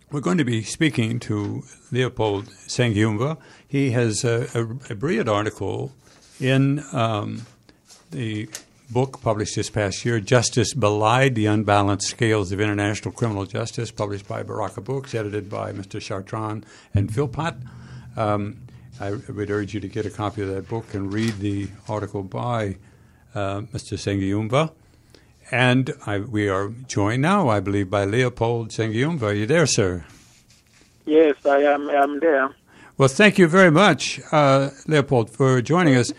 we're going to be speaking to Leopold Sengiumva. He has a brilliant article in the book published this past year, Justice Belied, The Unbalanced Scales of International Criminal Justice, published by Baraka Books, edited by Mr. Chartrand and Philpott. I would urge you to get a copy of that book and read the article by Mr. Sengiumva. And we are joined now, I believe, by Leopold Sengiumva. Are you there, sir? Yes, I am there. Well, thank you very much, Leopold, for joining us.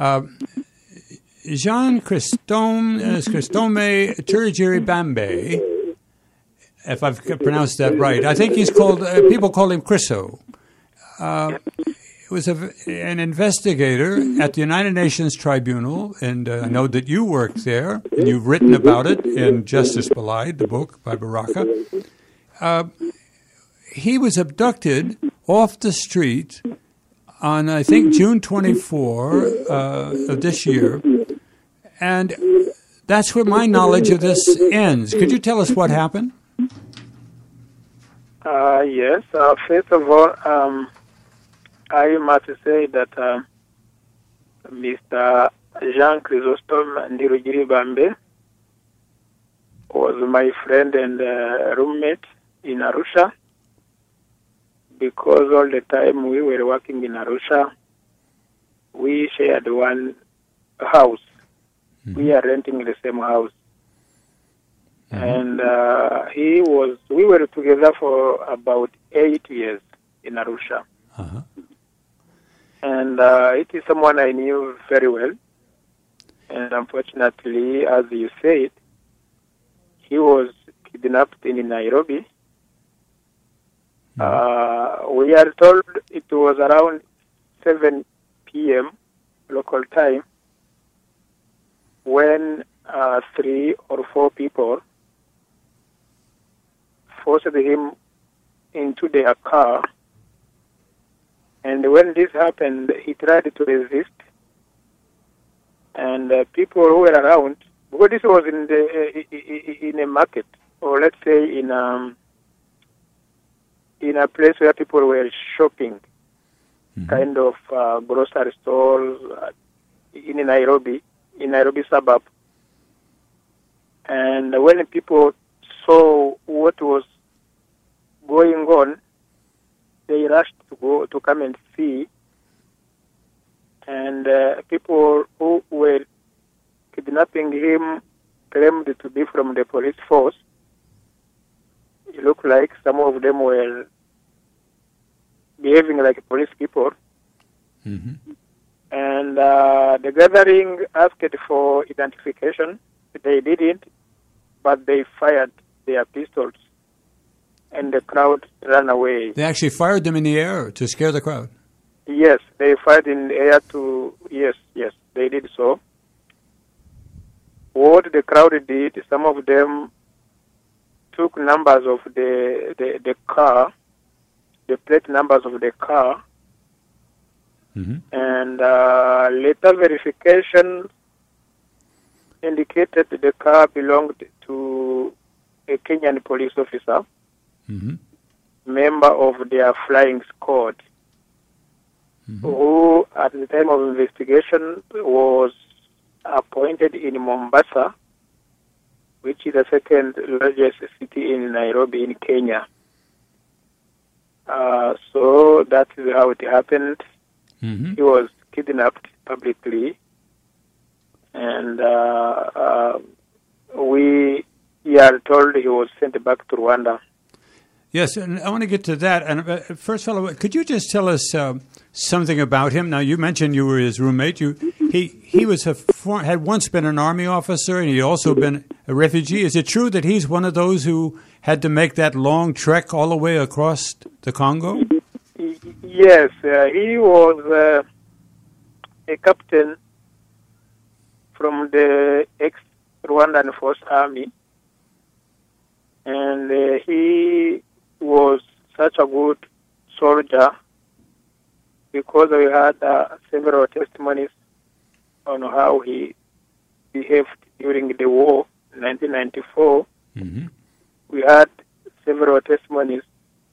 Jean Christome Turjiri Bambe, if I've pronounced that right. I think he's called, people call him Chriso. Was an investigator at the United Nations Tribunal, and I know that you worked there, and you've written about it in Justice Belied, the book by Baraka. He was abducted off the street on, I think, June 24 of this year, and that's where my knowledge of this ends. Could you tell us what happened? Yes. First of all, I must say that Mr. Jean Chrysostome Ndirugiri Bambe was my friend and roommate in Arusha, because all the time we were working in Arusha, we shared one house. Mm-hmm. We are renting the same house. Mm-hmm. And we were together for about 8 years in Arusha. Uh-huh. And it is someone I knew very well. And unfortunately, as you said, he was kidnapped in Nairobi. We are told it was around 7 p.m. local time when 3 or 4 people forced him into their car. And when this happened, he tried to resist. And people who were around, because this was in a market, or let's say in a place where people were shopping, kind of grocery stores in Nairobi suburb. And when people saw what was going on, they rushed to come and see. And people who were kidnapping him claimed to be from the police force. It looked like some of them were behaving like police people. Mm-hmm. And the gathering asked for identification. They didn't, but they fired their pistols, and the crowd ran away. They actually fired them in the air to scare the crowd? Yes, they fired in the air yes, they did so. What the crowd did, some of them took numbers of the car, the plate numbers of the car, mm-hmm. and later verification indicated the car belonged to a Kenyan police officer, mm-hmm. member of their flying squad, mm-hmm. who at the time of investigation was appointed in Mombasa, which is the second largest city in Nairobi in Kenya. So that is how it happened. Mm-hmm. He was kidnapped publicly, and we are told he was sent back to Rwanda. Yes, and I want to get to that. And first of all, could you just tell us something about him? Now, you mentioned you were his roommate. He was had once been an army officer, and he'd also been a refugee. Is it true that he's one of those who had to make that long trek all the way across the Congo? Yes, he was a captain from the ex-Rwandan Force Army, and he was such a good soldier because we had several testimonies on how he behaved during the war in 1994. Mm-hmm. We had several testimonies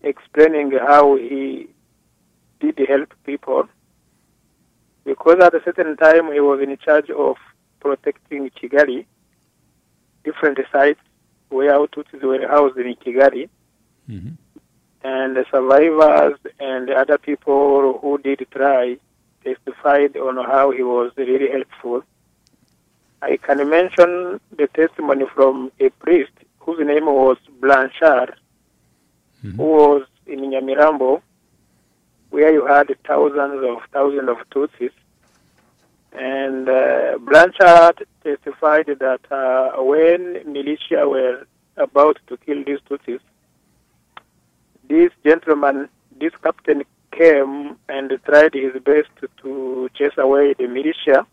explaining how he did help people, because at a certain time he was in charge of protecting Kigali, different sites where Tutsis were housed in Kigali, and the survivors and other people who did try testified on how he was really helpful. I can mention the testimony from a priest whose name was Blanchard, who was in Nyamirambo, where you had thousands of Tutsis. And Blanchard testified that when militia were about to kill these Tutsis, this gentleman, this captain, came and tried his best to chase away the militia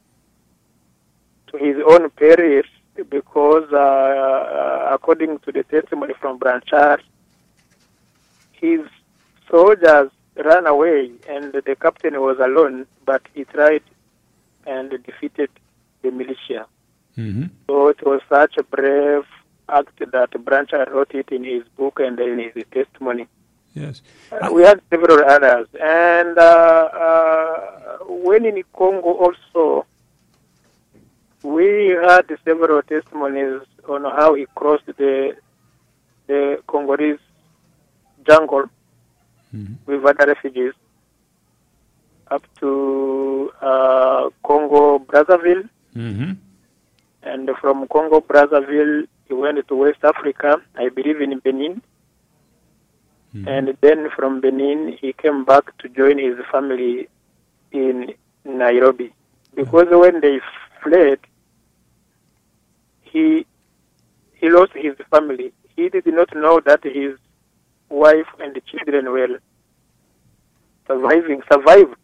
to his own peril, because according to the testimony from Blanchard, his soldiers ran away and the captain was alone, but he tried and defeated the militia. So it was such a brave act that Blanchard wrote it in his book and in his testimony. Yes. We had several others. And when in Congo also, we had several testimonies on how he crossed the Congolese jungle with other refugees up to Congo Brazzaville, and from Congo Brazzaville he went to West Africa, I believe in Benin, and then from Benin he came back to join his family in Nairobi, because when they fled, he lost his family. He did not know that his wife and the children were survived.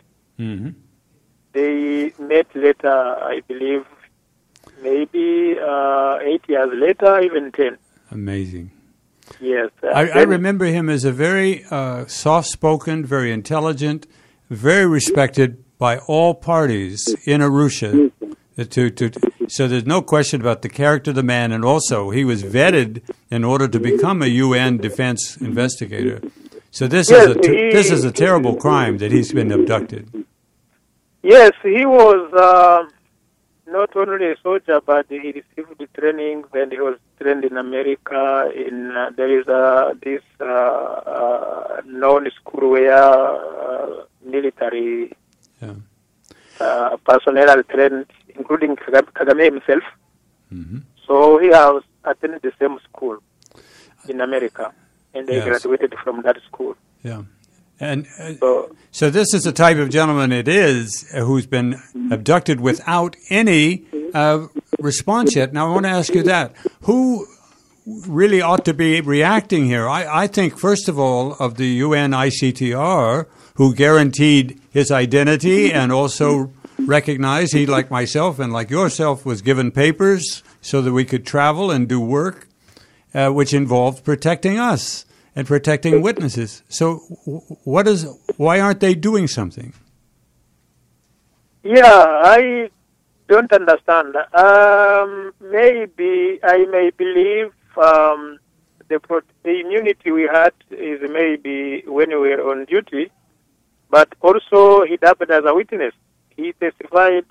They met later, I believe, maybe 8 years later, even 10. Amazing. Yes. I remember him as a very soft-spoken, very intelligent, very respected by all parties in Arusha. So there's no question about the character of the man, and also he was vetted in order to become a UN defense investigator. So this is a terrible crime that he's been abducted. Yes, he was not only a soldier, but he received the training when he was trained in America. There is this known school where military personnel are trained, including Kagame himself. So he has attended the same school in America, and they graduated from that school. Yeah. And so this is the type of gentleman it is who's been abducted without any response yet. Now, I want to ask you that. Who really ought to be reacting here? I think, first of all, of the UN ICTR, who guaranteed his identity and also recognized he, like myself and like yourself, was given papers so that we could travel and do work, which involved protecting us and protecting witnesses. So why aren't they doing something? Yeah, I don't understand. Maybe I may believe the immunity we had is maybe when we were on duty, but also he happened as a witness. He testified,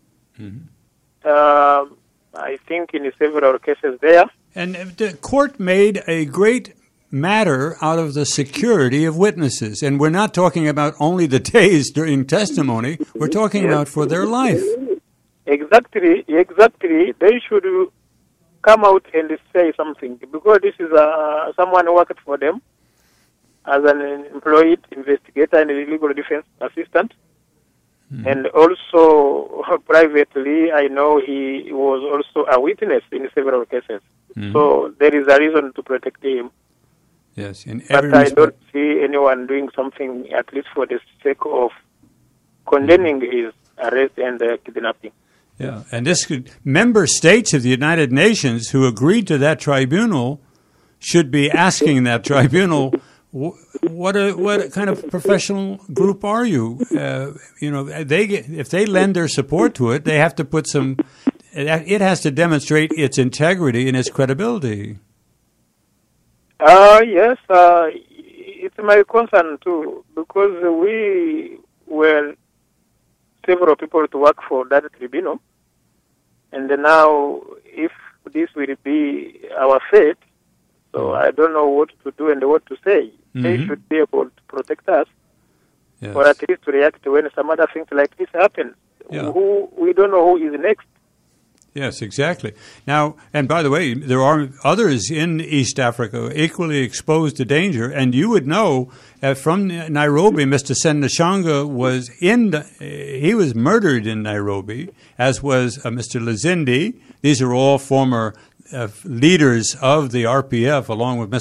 I think, in several cases there. And the court made a great matter out of the security of witnesses. And we're not talking about only the days during testimony. We're talking about for their life. Exactly. They should come out and say something, because this is someone who worked for them as an employed investigator and a legal defense assistant. And also, privately, I know he was also a witness in several cases. So there is a reason to protect him. Yes, but I don't see anyone doing something, at least for the sake of condemning his arrest and kidnapping. Yeah, and member states of the United Nations who agreed to that tribunal should be asking that tribunal, what kind of professional group are you? If they lend their support to it, they have to put some. It has to demonstrate its integrity and its credibility. Yes, it's my concern too, because we were several people to work for that tribunal, and now if this will be our fate, so I don't know what to do and what to say. They should be able to protect us, or at least to react when some other things like this happen. Yeah. We don't know who is next. Yes, exactly. Now, and by the way, there are others in East Africa equally exposed to danger, and you would know from Nairobi, Mr. Sendashonga he was murdered in Nairobi, as was Mr. Lizindi. These are all former leaders of the RPF, along with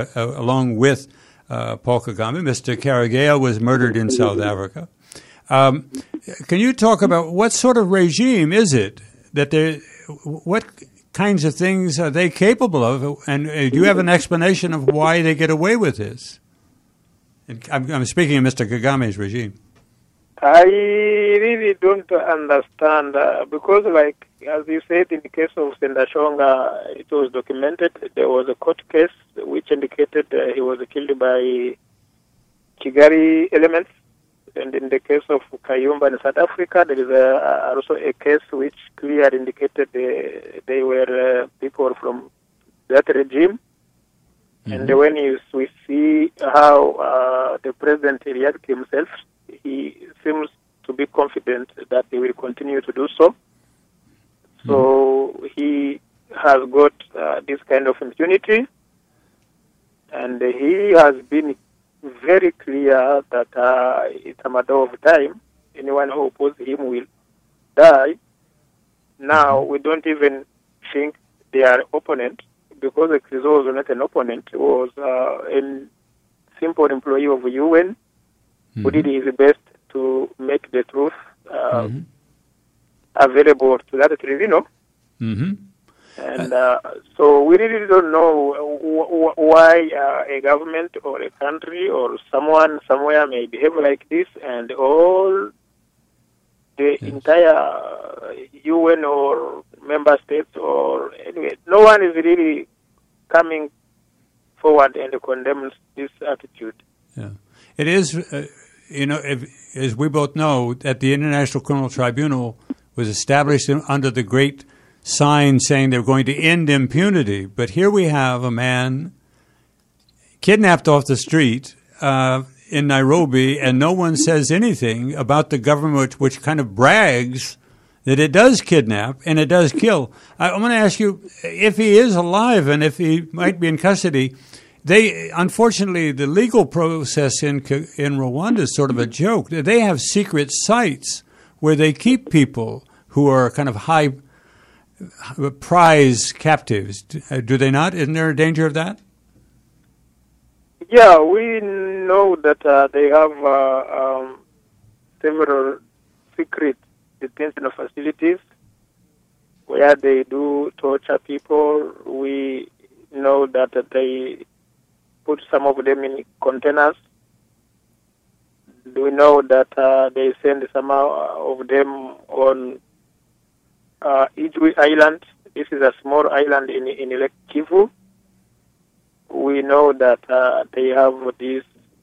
Paul Kagame. Mr. Karegeya was murdered in South Africa. Can you talk about what sort of regime is it that what kinds of things are they capable of, and do you have an explanation of why they get away with this? And I'm speaking of Mr. Kagame's regime. I really don't understand, because like, as you said, in the case of Sendashonga, it was documented. There was a court case which indicated he was killed by Kigali elements. And in the case of Kayumba in South Africa, there is also a case which clearly indicated they were people from that regime. And when we see how the president reacted himself, he seems to be confident that they will continue to do so. So he has got this kind of impunity, and he has been very clear that it's a matter of time. Anyone who opposes him will die. Now, we don't even think they are opponent, because Krizo was not an opponent. He was a simple employee of the UN who did his best to make the truth available to that tribunal. And so we really don't know why a government or a country or someone somewhere may behave like this, and all the entire UN or member states or anyway, no one is really coming forward and condemns this attitude. Yeah, it is. As we both know, that the International Criminal Tribunal was established under the great sign saying they're going to end impunity. But here we have a man kidnapped off the street in Nairobi, and no one says anything about the government, which kind of brags that it does kidnap and it does kill. I want to ask you, if he is alive and if he might be in custody, unfortunately, the legal process in Rwanda is sort of a joke. They have secret sites where they keep people who are kind of high prize captives. Do they not? Isn't there a danger of that? Yeah, we know that they have several secret detention facilities where they do torture people. We know that they put some of them in containers. We know that they send some of them on Ijwi Island. This is a small island in Lake Kivu. We know that they have this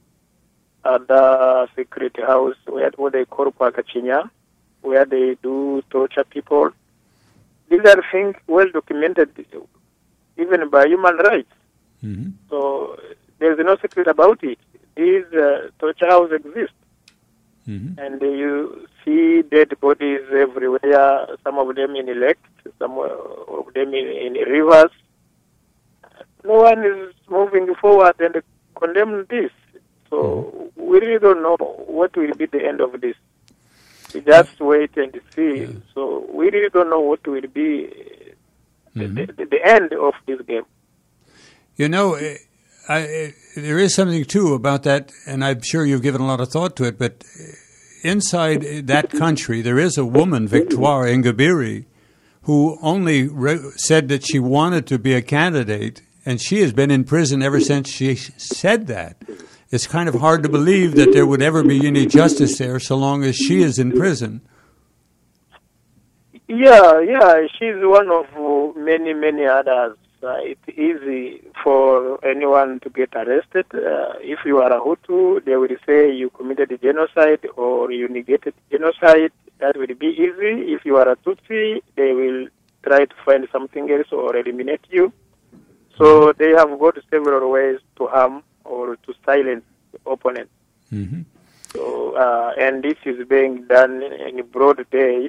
other secret house what they call Pakachinya, where they do torture people. These are things well documented even by human rights. So there's no secret about it. These torture houses exist. And you see dead bodies everywhere, some of them in lakes, some of them in rivers. No one is moving forward and condemning this. So we really don't know what will be the end of this. We just wait and see. So we really don't know what will be the end of this game. You know, there is something, too, about that, and I'm sure you've given a lot of thought to it, but inside that country, there is a woman, Victoire Ingabire, who only said that she wanted to be a candidate, and she has been in prison ever since she said that. It's kind of hard to believe that there would ever be any justice there so long as she is in prison. Yeah, she's one of many others. it's easy for anyone to get arrested. If you are a Hutu, they will say you committed a genocide or you negated genocide. That will be easy. If you are a Tutsi, they will try to find something else or eliminate you. So they have got several ways to harm or to silence the opponent. Mm-hmm. So, and this is being done in broad day.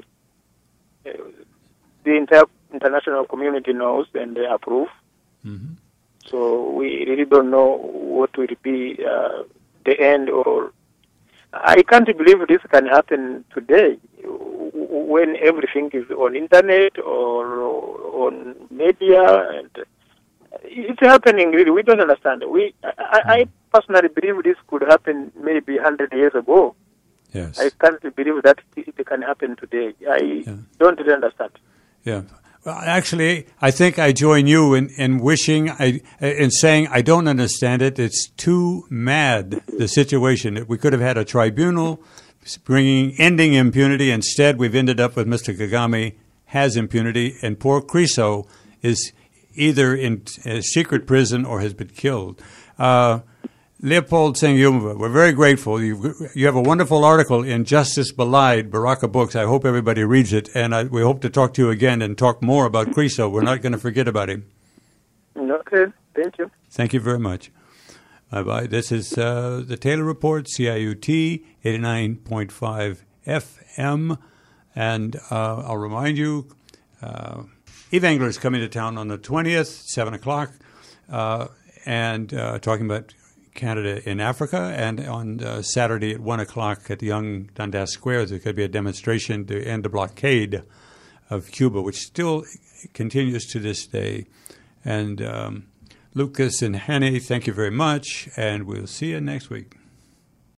The entire international community knows and they approve. Mm-hmm. So we really don't know what will be the end. Or I can't believe this can happen today when everything is on internet or on media, and it's happening. Really, we don't understand. I personally believe this could happen maybe 100 years ago. Yes. I can't believe that it can happen today. I don't really understand. Yeah. Well, actually, I think I join you in wishing, in saying I don't understand it. It's too mad, the situation. We could have had a tribunal ending impunity. Instead, we've ended up with Mr. Kagame has impunity, and poor Kriso is either in a secret prison or has been killed. Leopold Sengyumva, we're very grateful. You have a wonderful article in Justice Belied, Baraka Books. I hope everybody reads it, and we hope to talk to you again and talk more about Kriso. We're not going to forget about him. Okay, thank you. Thank you very much. Bye-bye. This is the Taylor Report, CIUT 89.5 FM, and I'll remind you, Eve Engler is coming to town on the 20th, 7 o'clock, and talking about Canada in Africa, and on Saturday at 1 o'clock at the Young Dundas Square, there's going to be a demonstration to end the blockade of Cuba, which still continues to this day. And Lucas and Henny, thank you very much, and we'll see you next week.